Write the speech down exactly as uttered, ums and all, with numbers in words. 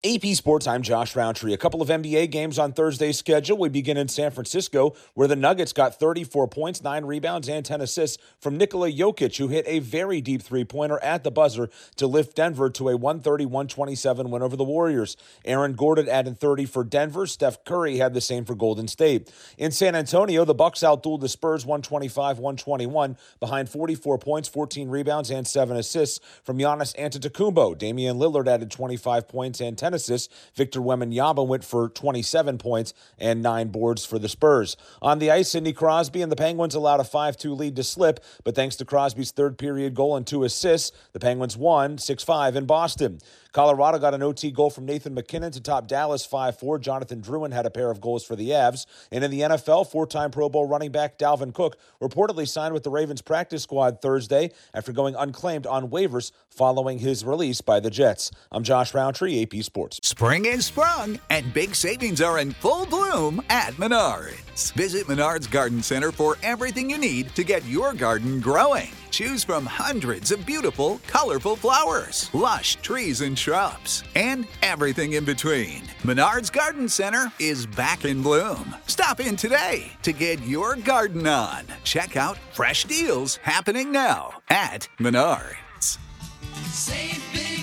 A P Sports, I'm Josh Roundtree. A couple of N B A games on Thursday's schedule. We begin in San Francisco, where the Nuggets got thirty-four points, nine rebounds, and ten assists from Nikola Jokic, who hit a very deep three-pointer at the buzzer to lift Denver to a one thirty to one twenty-seven win over the Warriors. Aaron Gordon added thirty for Denver. Steph Curry had the same for Golden State. In San Antonio, the Bucks outdueled the Spurs one twenty-five to one twenty-one behind forty-four points, fourteen rebounds, and seven assists from Giannis Antetokounmpo. Damian Lillard added twenty-five points and ten assists. Victor Wembanyama went for twenty-seven points and nine boards for the Spurs. On the ice, Sidney Crosby and the Penguins allowed a five two lead to slip, but thanks to Crosby's third period goal and two assists, the Penguins won six five in Boston. Colorado got an O T goal from Nathan MacKinnon to top Dallas five four. Jonathan Drouin had a pair of goals for the Avs. And in the N F L, four-time Pro Bowl running back Dalvin Cook reportedly signed with the Ravens practice squad Thursday after going unclaimed on waivers following his release by the Jets. I'm Josh Roundtree, A P Sports. Spring is sprung, and big savings are in full bloom at Menards. Visit Menards Garden Center for everything you need to get your garden growing. Choose from hundreds of beautiful, colorful flowers, lush trees and shrubs, and everything in between. Menards Garden Center is back in bloom. Stop in today to get your garden on. Check out fresh deals happening now at Menards. Save big